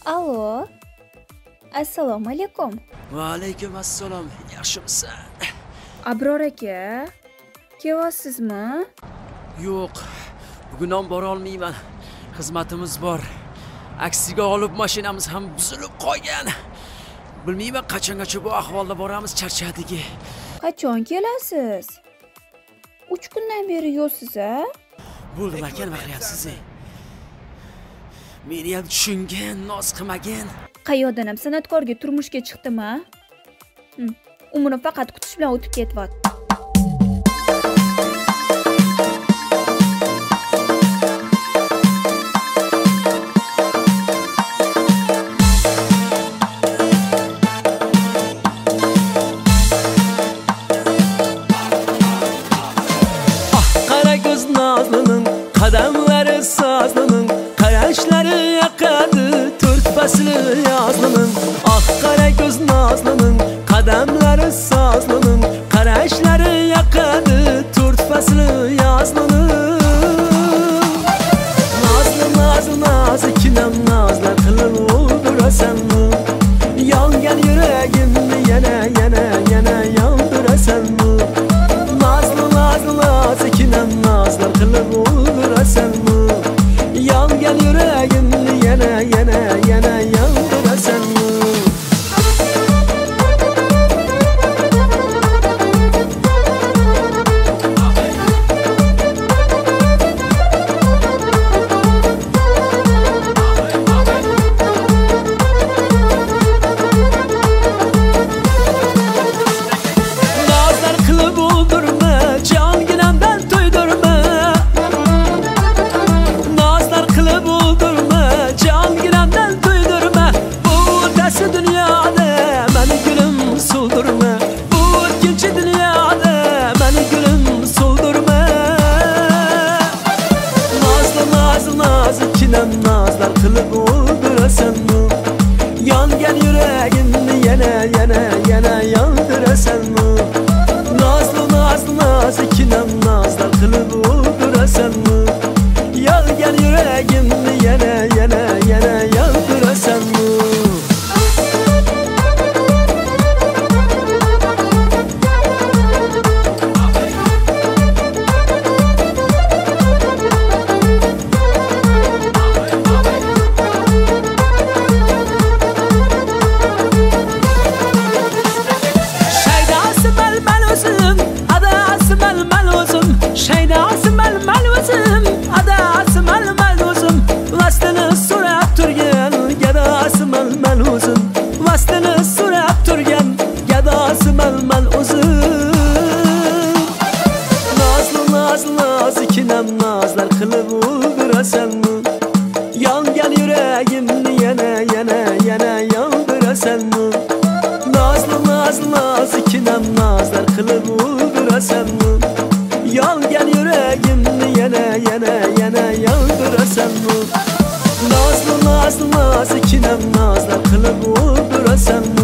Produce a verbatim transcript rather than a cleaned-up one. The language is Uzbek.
Allo. Assalomu alaykum. Va alaykum assalom. Yaxshimisiz? Abror aka, kelyapsizmi? Yo'q. Bugun ham bora olmayman. Xizmatimiz bor. Aksiga olib mashinamiz ham buzilib qolgan. Bilmayman qachongacha bu ahvolda boramiz, charchadik. Qachon kelasiz? uch kundan beri yo'qsiz, a? Bo'ldi aka, nima qilyapsiz? Meni ham tushungan, noz qilmagan. Qayerdan ham san'atkorga turmushga chiqdimi? Hm, umrim faqat kutish bilan o'tib ketyapti. Qadamlari sazlanın, qarashlari yoqadi to'rt fasl yozlanın. Ah qara ko'z nazlanın, qadamlari sazlanın, qarashlari yoqadi to'rt fasl yozlanın. Nazlı nazlı nazlı kinam nazlar qilib o'ldirasanmi? Yongan yuragimni yana yana yana yondirasanmi? Nazlı nazlı nazlı kinam nazlar qilib o'ldirasanmi? Yongan yuragimni yana yana yana yondirasanmi? Nazlar qilib o'ldirasanmi? Yongan yuragimni yana yana yana yondirasanmi? Nazlı nazlı nazlı kinam nazlar qilib o'ldirasanmi? Yongan yuragimni yana yana yana yondirasanmi? Shaydasi malmal o'zim, adasi malmal o'zim, vastini so'rab turgan, gadasi malmal o'zim, vastini so'rab turgan, gadasi malmal o'zim. Nazlı nazlı nazlı kinam nazlar qilib o'ldirasanmi? Yongan yuragimni yana yana yana yondirasanmi? Nazlı nazlı nazlı kinam nazlar qilib o'ldirasanmi? Yongan yuragimni yana yana yana yondirasanmi? Nazlı nazlı nazlı kinam nazlar qilib o'ldirasanmi?